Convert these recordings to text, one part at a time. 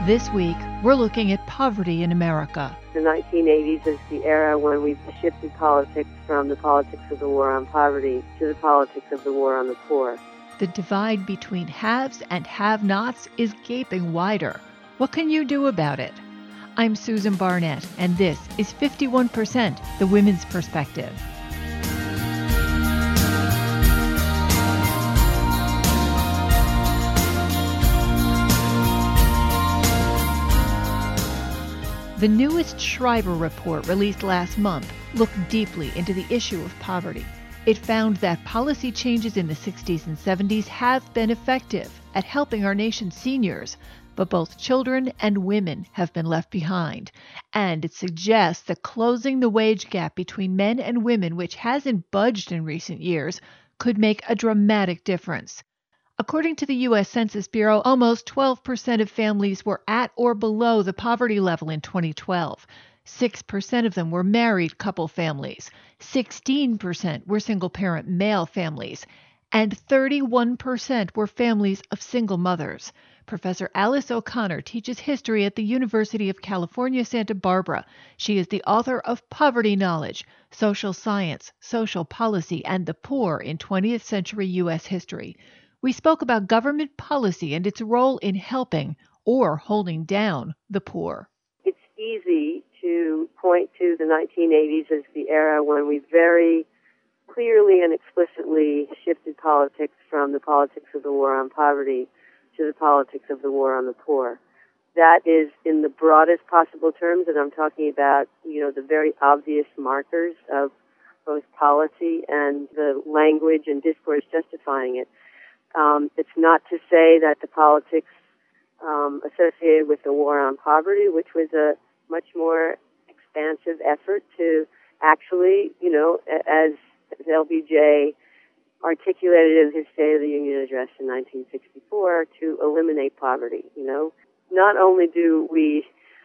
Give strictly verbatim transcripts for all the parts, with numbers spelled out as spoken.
This week, we're looking at poverty in America. The nineteen eighties is the era when we've shifted politics from the politics of the war on poverty to the politics of the war on the poor. The divide between haves and have-nots is gaping wider. What can you do about it? I'm Susan Barnett, and this is fifty-one percent, The Women's Perspective. The newest Shriver report, released last month, looked deeply into the issue of poverty. It found that policy changes in the sixties and seventies have been effective at helping our nation's seniors, but both children and women have been left behind. And it suggests that closing the wage gap between men and women, which hasn't budged in recent years, could make a dramatic difference. According to the U S Census Bureau, almost twelve percent of families were at or below the poverty level in twenty twelve. six percent of them were married couple families. sixteen percent were single-parent male families. And thirty-one percent were families of single mothers. Professor Alice O'Connor teaches history at the University of California, Santa Barbara. She is the author of Poverty Knowledge, Social Science, Social Policy, and the Poor in twentieth century U S History. We spoke about government policy and its role in helping or holding down the poor. It's easy to point to the nineteen eighties as the era when we very clearly and explicitly shifted politics from the politics of the war on poverty to the politics of the war on the poor. That is in the broadest possible terms, and I'm talking about, you know, the very obvious markers of both policy and the language and discourse justifying it. Um, it's not to say that the politics um, associated with the war on poverty, which was a much more expansive effort to actually, you know, as, as L B J articulated in his State of the Union address in nineteen sixty-four, to eliminate poverty. You know, not only do we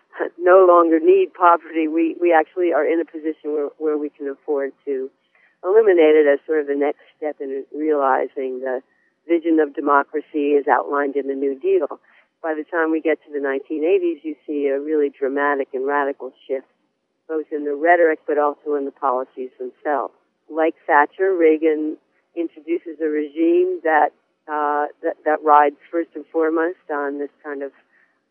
no longer need poverty, we, we actually are in a position where, where we can afford to eliminate it as sort of the next step in realizing the vision of democracy is outlined in the New Deal. By the time we get to the nineteen eighties, you see a really dramatic and radical shift, both in the rhetoric but also in the policies themselves. Like Thatcher, Reagan introduces a regime that, uh, that, that rides first and foremost on this kind of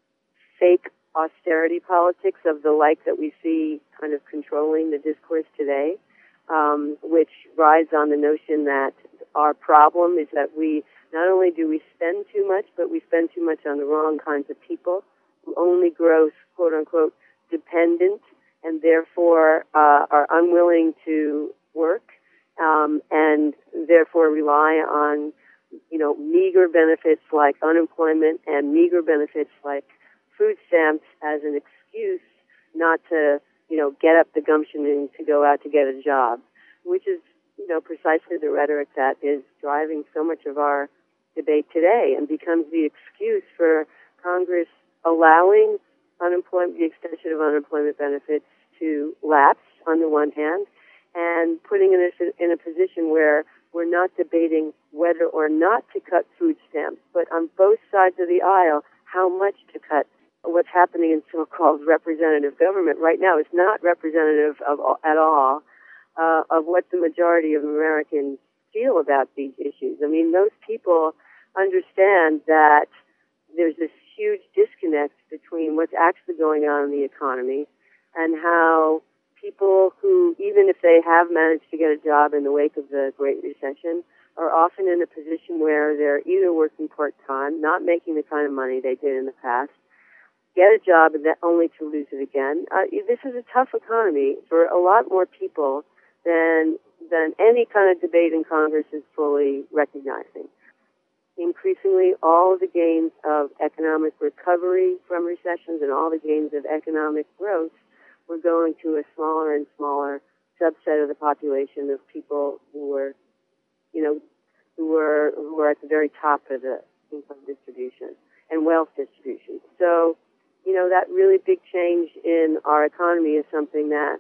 fake austerity politics of the like that we see kind of controlling the discourse today, um, which rides on the notion that our problem is that we not only do we spend too much, but we spend too much on the wrong kinds of people who only grow, quote unquote, dependent and therefore uh, are unwilling to work um, and therefore rely on, you know, meager benefits like unemployment and meager benefits like food stamps as an excuse not to, you know, get up the gumption and to go out to get a job, which is, you know, precisely the rhetoric that is driving so much of our debate today and becomes the excuse for Congress allowing unemployment, the extension of unemployment benefits to lapse on the one hand, and putting us in, in a position where we're not debating whether or not to cut food stamps, but on both sides of the aisle, how much to cut. What's happening in so-called representative government right now is not representative of at all Uh, of what the majority of Americans feel about these issues. I mean, those people understand that there's this huge disconnect between what's actually going on in the economy and how people who, even if they have managed to get a job in the wake of the Great Recession, are often in a position where they're either working part-time, not making the kind of money they did in the past, get a job and that only to lose it again. Uh, this is a tough economy for a lot more people than than any kind of debate in Congress is fully recognizing. Increasingly, all of the gains of economic recovery from recessions and all the gains of economic growth were going to a smaller and smaller subset of the population of people who were, you know, who were who were at the very top of the income distribution and wealth distribution. So, you know, that really big change in our economy is something that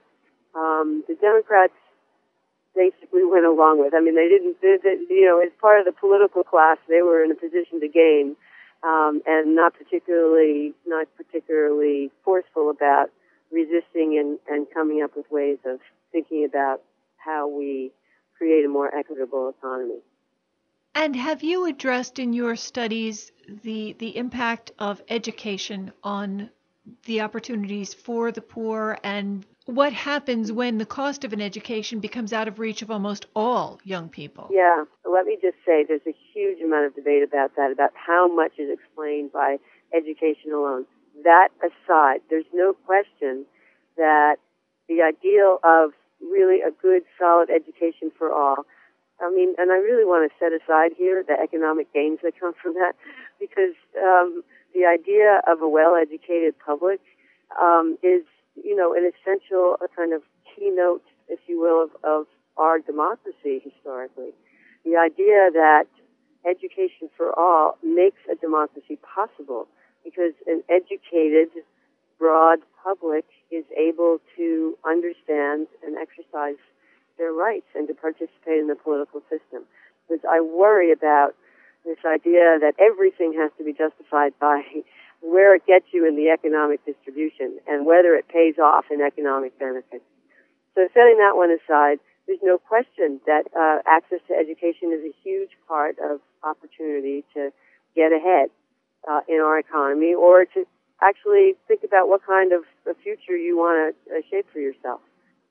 um, the Democrats basically went along with. I mean, they didn't, they, they, you know, as part of the political class, they were in a position to gain um, and not particularly not particularly forceful about resisting and, and coming up with ways of thinking about how we create a more equitable economy. And have you addressed in your studies the the impact of education on the opportunities for the poor, and what happens when the cost of an education becomes out of reach of almost all young people? Yeah, let me just say there's a huge amount of debate about that, about how much is explained by education alone. That aside, there's no question that the ideal of really a good, solid education for all, I mean, and I really want to set aside here the economic gains that come from that, because um, the idea of a well-educated public um, is, you know, an essential a kind of keynote, if you will, of, of our democracy historically. The idea that education for all makes a democracy possible because an educated, broad public is able to understand and exercise their rights and to participate in the political system. Because I worry about this idea that everything has to be justified by where it gets you in the economic distribution and whether it pays off in economic benefits. So setting that one aside, there's no question that uh, access to education is a huge part of opportunity to get ahead uh, in our economy, or to actually think about what kind of a future you want to uh, shape for yourself.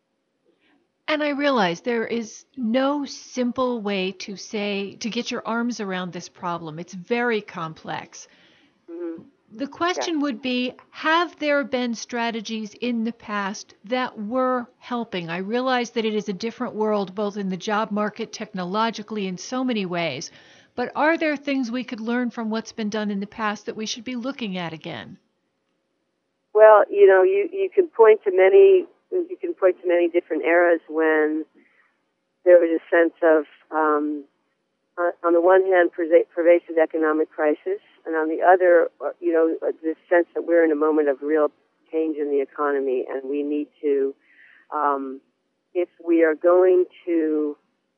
And I realize there is no simple way to say, to get your arms around this problem. It's very complex. Mm-hmm. The question Yeah. would be, have there been strategies in the past that were helping? I realize that it is a different world, both in the job market, technologically, in so many ways. But are there things we could learn from what's been done in the past that we should be looking at again? Well, you know, you, you can point to many you can point to many different eras when there was a sense of, um, on the one hand, pervasive economic crisis, and on the other, you know, this sense that we're in a moment of real change in the economy, and we need to, um, if we are going to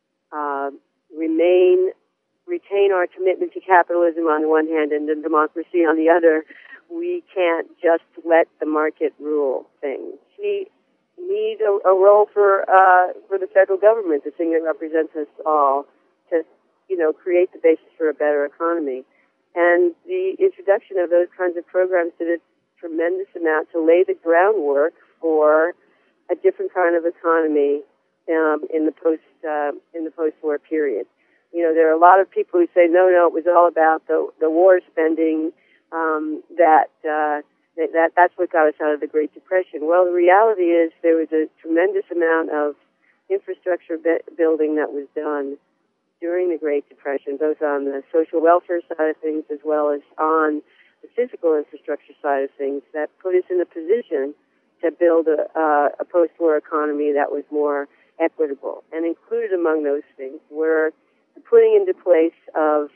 uh, remain, retain our commitment to capitalism on the one hand and then democracy on the other, we can't just let the market rule things. We need a, a role for uh, for the federal government, the thing that represents us all, to, you know, create the basis for a better economy. And the introduction of those kinds of programs did a tremendous amount to lay the groundwork for a different kind of economy um, in the post uh, in the post-war period. You know, there are a lot of people who say, no, no, it was all about the the war spending. Um, that, uh, that that's what got us out of the Great Depression. Well, the reality is there was a tremendous amount of infrastructure be- building that was done during the Great Depression, both on the social welfare side of things as well as on the physical infrastructure side of things, that put us in a position to build a, uh, a post-war economy that was more equitable. And included among those things were the putting into place of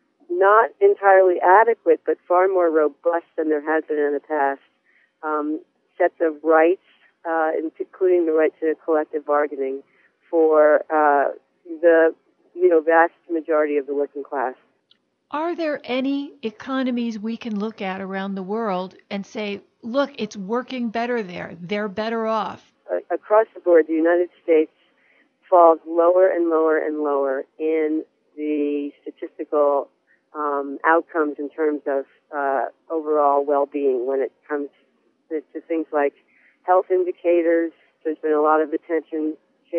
not entirely adequate, but far more robust than there has been in the past, um, sets of rights, uh, including the right to collective bargaining for uh, the you know vast majority of the working class. Are there any economies we can look at around the world and say, look, it's working better there, they're better off? Uh, across the board, the United States falls lower and lower and lower in the statistical Um, outcomes in terms of uh, overall well-being when it comes to, to things like health indicators. There's been a lot of attention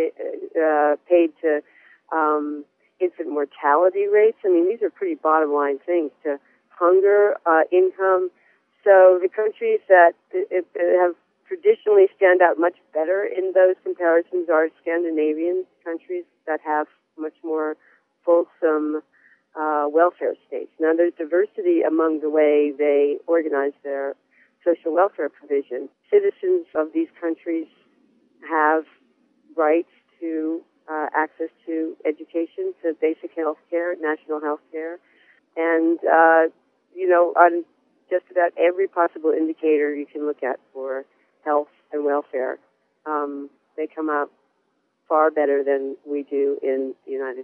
uh, paid to um, infant mortality rates. I mean, these are pretty bottom-line things, to hunger, uh, income. So the countries that it, it have traditionally stand out much better in those comparisons are Scandinavian countries that have much more fulsome Uh, welfare states. Now, there's diversity among the way they organize their social welfare provision. Citizens of these countries have rights to uh, access to education, to basic health care, national health care, and, uh, you know, on just about every possible indicator you can look at for health and welfare, um, they come out far better than we do in the United States.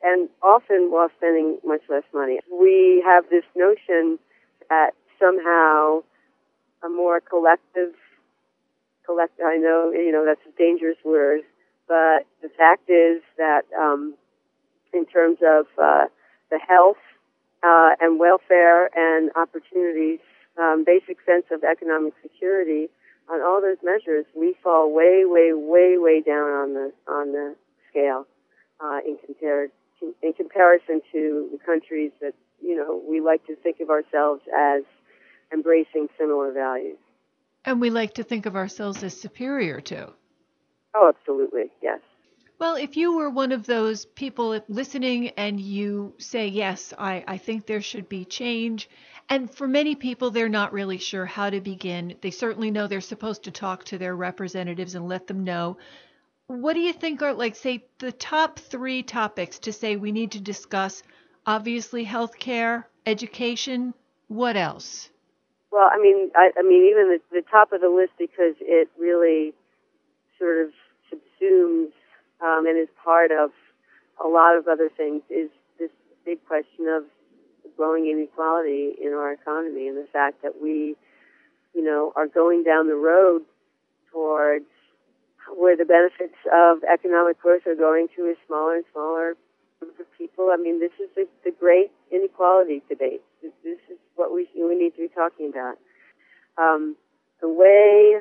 and often while spending much less money. We have this notion that somehow a more collective, collect, I know, you know, that's a dangerous word, but the fact is that um, in terms of uh, the health uh, and welfare and opportunities, um, basic sense of economic security, on all those measures, we fall way, way, way, way down on the on the scale uh, in compared in comparison to the countries that, you know, we like to think of ourselves as embracing similar values. And we like to think of ourselves as superior to. Oh, absolutely, yes. Well, if you were one of those people listening and you say, yes, I, I think there should be change, and for many people, they're not really sure how to begin. They certainly know they're supposed to talk to their representatives and let them know. What do you think are, like, say, the top three topics to say we need to discuss? Obviously, healthcare, education, what else? Well, I mean, I, I mean, even the, the top of the list, because it really sort of subsumes um, and is part of a lot of other things, is this big question of growing inequality in our economy and the fact that we, you know, are going down the road towards where the benefits of economic growth are going to a smaller and smaller group of people. I mean, this is the, the great inequality debate. This, this is what we, we need to be talking about. Um, the way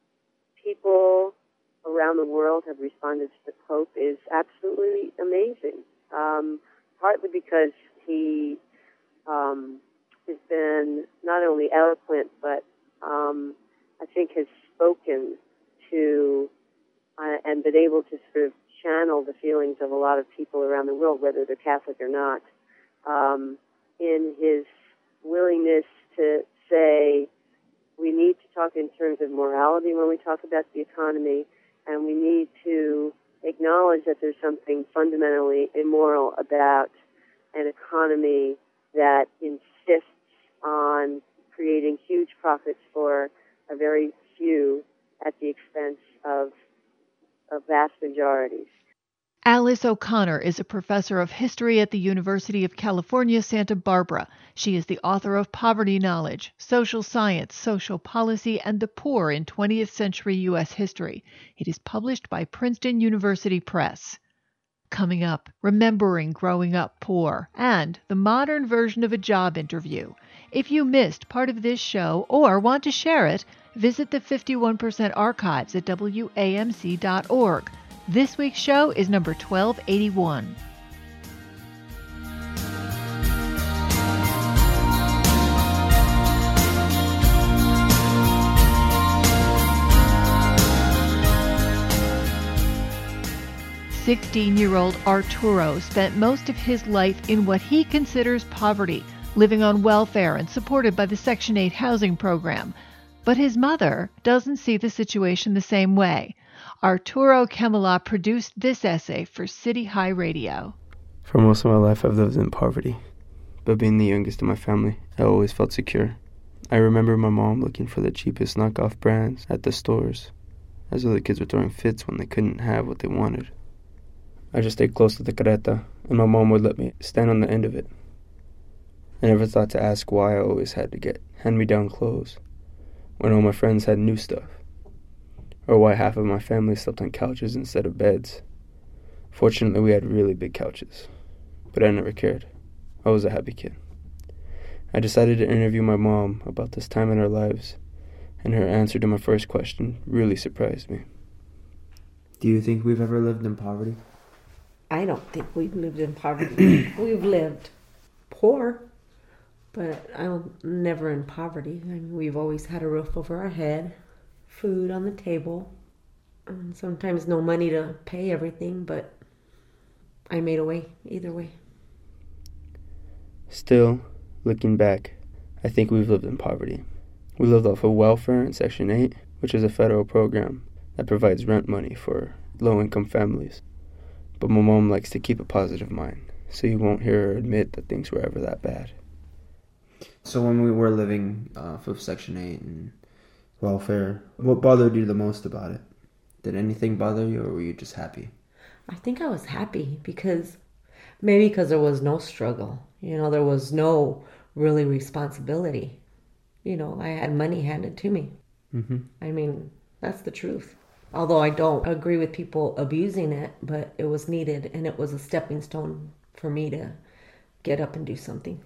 people around the world have responded to the Pope is absolutely amazing, um, partly because he um, has been not only eloquent, but um, I think has spoken to uh, and been able to sort of channel the feelings of a lot of people around the world, whether they're Catholic or not, um, in his willingness to say we need to talk in terms of morality when we talk about the economy, and we need to acknowledge that there's something fundamentally immoral about an economy that insists on creating huge profits for a very few at the expense of of vast majorities. Alice O'Connor is a professor of history at the University of California, Santa Barbara. She is the author of Poverty Knowledge, Social Science, Social Policy, and the Poor in twentieth Century U S History. It is published by Princeton University Press. Coming up, remembering growing up poor and the modern version of a job interview. If you missed part of this show or want to share it, visit the fifty-one percent archives at W A M C dot org. This week's show is number twelve eighty-one. sixteen-year-old Arturo spent most of his life in what he considers poverty, living on welfare and supported by the Section eight housing program. But his mother doesn't see the situation the same way. Arturo Kemela produced this essay for City High Radio. For most of my life, I've lived in poverty. But being the youngest in my family, I always felt secure. I remember my mom looking for the cheapest knockoff brands at the stores, as though the kids were throwing fits when they couldn't have what they wanted. I just stayed close to the carreta, and my mom would let me stand on the end of it. I never thought to ask why I always had to get hand-me-down clothes when all my friends had new stuff, or why half of my family slept on couches instead of beds. Fortunately, we had really big couches, but I never cared. I was a happy kid. I decided to interview my mom about this time in our lives, and her answer to my first question really surprised me. Do you think we've ever lived in poverty? I don't think we've lived in poverty. We've lived poor, but I don't, never in poverty. I mean, we've always had a roof over our head, food on the table, and sometimes no money to pay everything, but I made a way either way. Still, looking back, I think we've lived in poverty. We lived off of welfare and Section eight, which is a federal program that provides rent money for low-income families. But my mom likes to keep a positive mind, so you won't hear her admit that things were ever that bad. So when we were living off of Section eight and welfare, what bothered you the most about it? Did anything bother you, or were you just happy? I think I was happy because Maybe because there was no struggle. You know, there was no really responsibility. You know, I had money handed to me. Mm-hmm. I mean, that's the truth. Although I don't agree with people abusing it, but it was needed, and it was a stepping stone for me to get up and do something.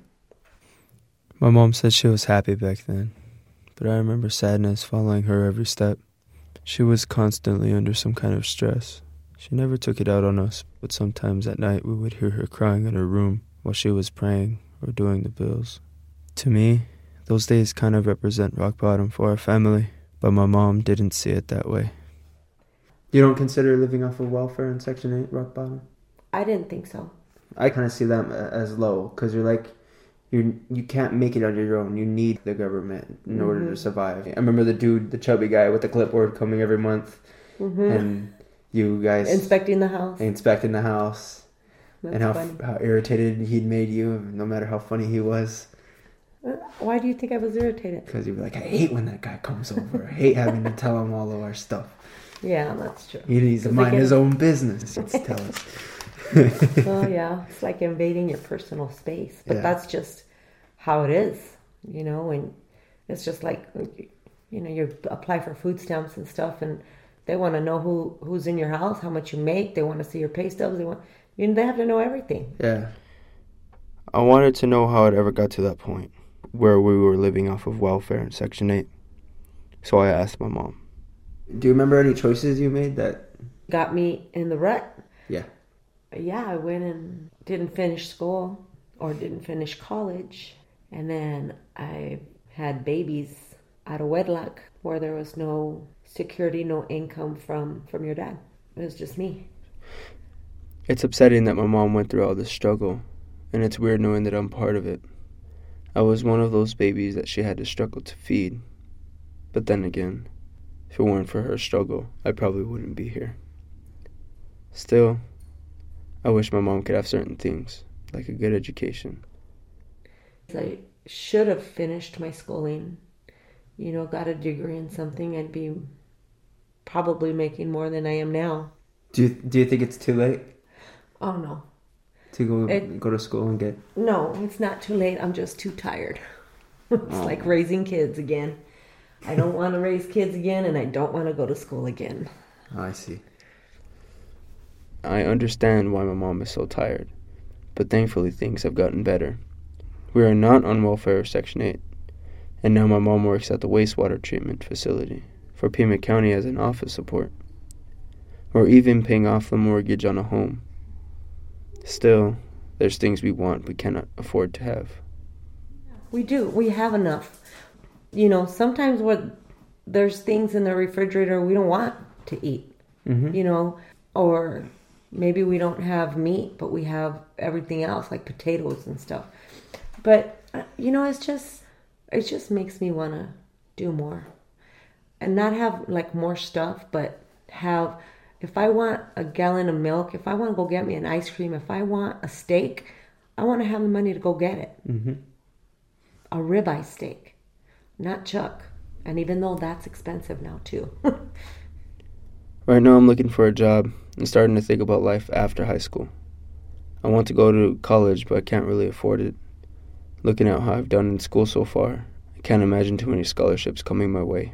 My mom said she was happy back then, but I remember sadness following her every step. She was constantly under some kind of stress. She never took it out on us, but sometimes at night we would hear her crying in her room while she was praying or doing the bills. To me, those days kind of represent rock bottom for our family, but my mom didn't see it that way. You don't consider living off of welfare in Section eight rock bottom? I didn't think so. I kind of see that as low, because you're like, you you can't make it on your own. You need the government in order Mm-hmm. to survive. I remember the dude, the chubby guy with the clipboard coming every month, Mm-hmm. and you guys Inspecting the house. inspecting the house, That's and how funny. how irritated he'd made you, no matter how funny he was. Why do you think I was irritated? Because you'd be like, I hate when that guy comes over. I hate having to tell him all of our stuff. Yeah, that's true. He needs to Because they mind get- his own business. Let's tell us. Oh, yeah. It's like invading your personal space. But Yeah. that's just how it is, you know, and it's just like, you know, you apply for food stamps and stuff, and they want to know who, who's in your house, how much you make. They want to see your pay stubs. They want, you know, they have to know everything. Yeah. I wanted to know how it ever got to that point, where we were living off of welfare in Section eight. So I asked my mom. Do you remember any choices you made that... Got me in the rut. Yeah. Yeah, I went and didn't finish school or didn't finish college. And then I had babies out of wedlock where there was no security, no income from, from your dad. It was just me. It's upsetting that my mom went through all this struggle, and it's weird knowing that I'm part of it. I was one of those babies that she had to struggle to feed. But then again, if it weren't for her struggle, I probably wouldn't be here. Still, I wish my mom could have certain things, like a good education. I should have finished my schooling, you know, got a degree in something. I'd be probably making more than I am now. Do you, do you think it's too late Oh, no. to go It- go to school and get... No, it's not too late. I'm just too tired. It's like raising kids again. I don't want to raise kids again, and I don't want to go to school again. Oh, I see. I understand why my mom is so tired, but thankfully things have gotten better. We are not on welfare or Section eight, and now my mom works at the wastewater treatment facility for Pima County as an office support. We're even paying off the mortgage on a home. Still, there's things we want we cannot afford to have. We do. We have enough. You know, sometimes what there's things in the refrigerator we don't want to eat. Mm-hmm. You know, or maybe we don't have meat, but we have everything else like potatoes and stuff. But uh, you know, it's just it just makes me want to do more, and not have like more stuff, but have. If I want a gallon of milk, if I want to go get me an ice cream, if I want a steak, I want to have the money to go get it. Mm-hmm. A ribeye steak, not chuck. And even though that's expensive now too. Right now I'm looking for a job and starting to think about life after high school. I want to go to college, but I can't really afford it. Looking at how I've done in school so far, I can't imagine too many scholarships coming my way.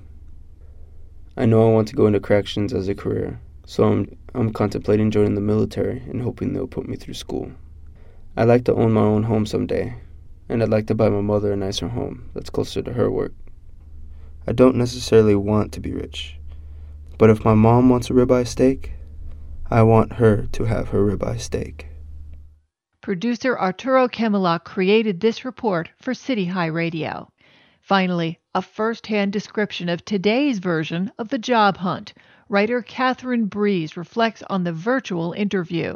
I know I want to go into corrections as a career, so I'm, I'm contemplating joining the military and hoping they'll put me through school. I'd like to own my own home someday, and I'd like to buy my mother a nicer home that's closer to her work. I don't necessarily want to be rich, but if my mom wants a ribeye steak, I want her to have her ribeye steak. Producer Arturo Camelot created this report for City High Radio. Finally, a first-hand description of today's version of the job hunt. Writer Catherine Breeze reflects on the virtual interview.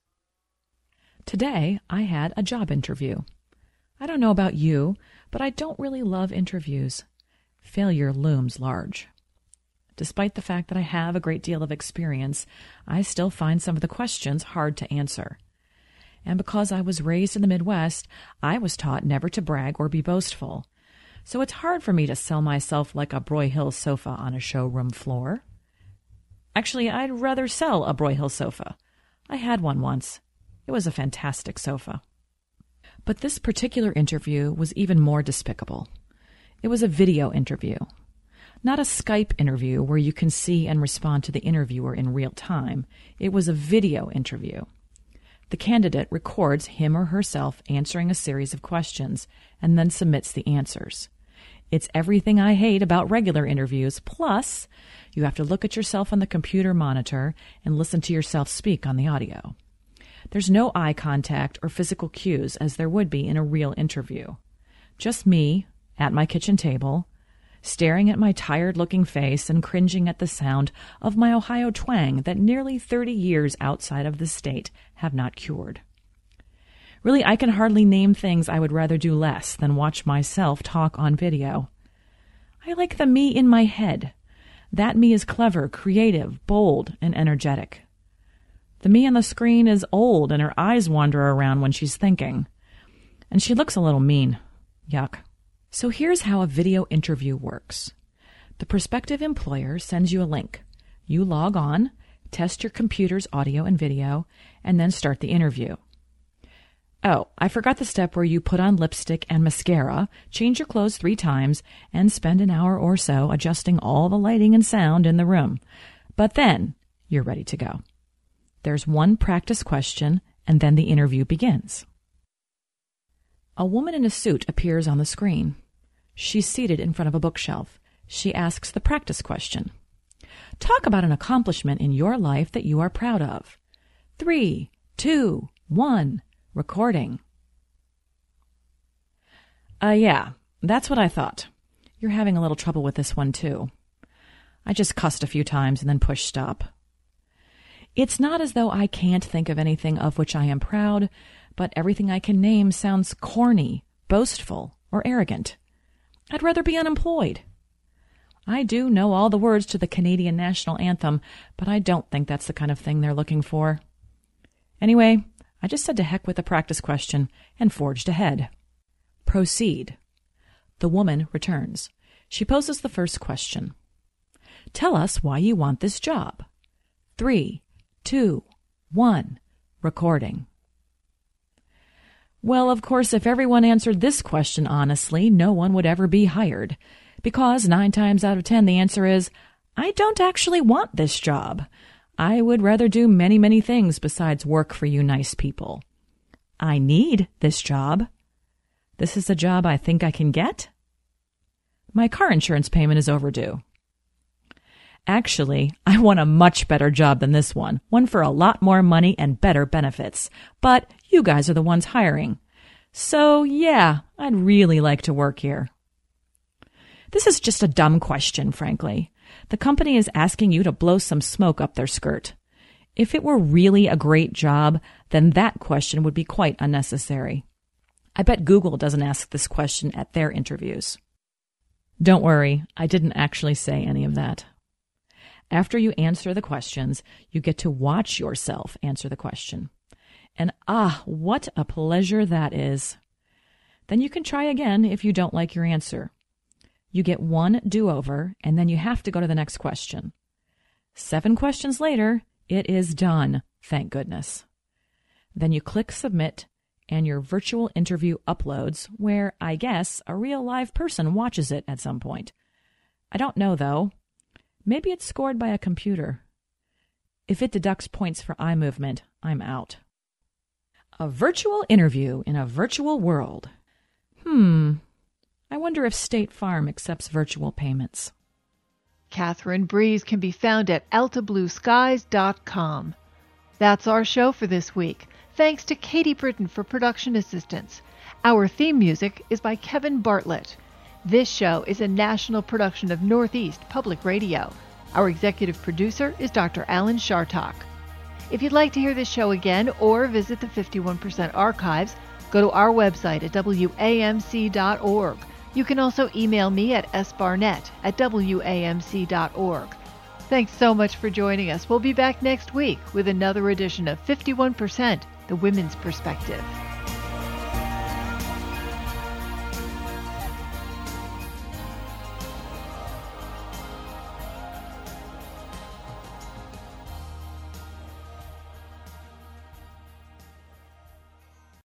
Today, I had a job interview. I don't know about you, but I don't really love interviews. Failure looms large. Despite the fact that I have a great deal of experience, I still find some of the questions hard to answer. And because I was raised in the Midwest, I was taught never to brag or be boastful. So it's hard for me to sell myself like a Broyhill sofa on a showroom floor. Actually, I'd rather sell a Broyhill sofa. I had one once. It was a fantastic sofa. But this particular interview was even more despicable. It was a video interview. Not a Skype interview where you can see and respond to the interviewer in real time. It was a video interview. The candidate records him or herself answering a series of questions and then submits the answers. It's everything I hate about regular interviews, plus you have to look at yourself on the computer monitor and listen to yourself speak on the audio. There's no eye contact or physical cues as there would be in a real interview. Just me, at my kitchen table, staring at my tired-looking face and cringing at the sound of my Ohio twang that nearly thirty years outside of the state have not cured. Really, I can hardly name things I would rather do less than watch myself talk on video. I like the me in my head. That me is clever, creative, bold, and energetic. The me on the screen is old and her eyes wander around when she's thinking. And she looks a little mean. Yuck. So here's how a video interview works. The prospective employer sends you a link. You log on, test your computer's audio and video, and then start the interview. Oh, I forgot the step where you put on lipstick and mascara, change your clothes three times, and spend an hour or so adjusting all the lighting and sound in the room. But then you're ready to go. There's one practice question, and then the interview begins. A woman in a suit appears on the screen. She's seated in front of a bookshelf. She asks the practice question. Talk about an accomplishment in your life that you are proud of. Three, two, one, recording. Uh, yeah, that's what I thought. You're having a little trouble with this one, too. I just cussed a few times and then pushed stop. It's not as though I can't think of anything of which I am proud, but everything I can name sounds corny, boastful, or arrogant. I'd rather be unemployed. I do know all the words to the Canadian national anthem, but I don't think that's the kind of thing they're looking for. Anyway, I just said to heck with the practice question and forged ahead. Proceed. The woman returns. She poses the first question. Tell us why you want this job. Three, two, one, recording. Well, of course, if everyone answered this question honestly, no one would ever be hired. Because nine times out of ten, the answer is, I don't actually want this job. I would rather do many, many things besides work for you nice people. I need this job. This is a job I think I can get. My car insurance payment is overdue. Actually, I want a much better job than this one, one for a lot more money and better benefits. But you guys are the ones hiring. So, yeah, I'd really like to work here. This is just a dumb question, frankly. The company is asking you to blow some smoke up their skirt. If it were really a great job, then that question would be quite unnecessary. I bet Google doesn't ask this question at their interviews. Don't worry, I didn't actually say any of that. After you answer the questions, you get to watch yourself answer the question. And ah, what a pleasure that is. Then you can try again if you don't like your answer. You get one do-over, and then you have to go to the next question. Seven questions later, it is done, thank goodness. Then you click Submit, and your virtual interview uploads, where, I guess, a real live person watches it at some point. I don't know, though. Maybe it's scored by a computer. If it deducts points for eye movement, I'm out. A virtual interview in a virtual world. Hmm. I wonder if State Farm accepts virtual payments. Catherine Breeze can be found at alta blue skies dot com. That's our show for this week. Thanks to Katie Britton for production assistance. Our theme music is by Kevin Bartlett. This show is a national production of Northeast Public Radio. Our executive producer is Doctor Alan Shartok. If you'd like to hear this show again or visit the fifty-one percent archives, go to our website at W A M C dot org. You can also email me at s barnett at W A M C dot org. Thanks so much for joining us. We'll be back next week with another edition of fifty-one percent, The Women's Perspective.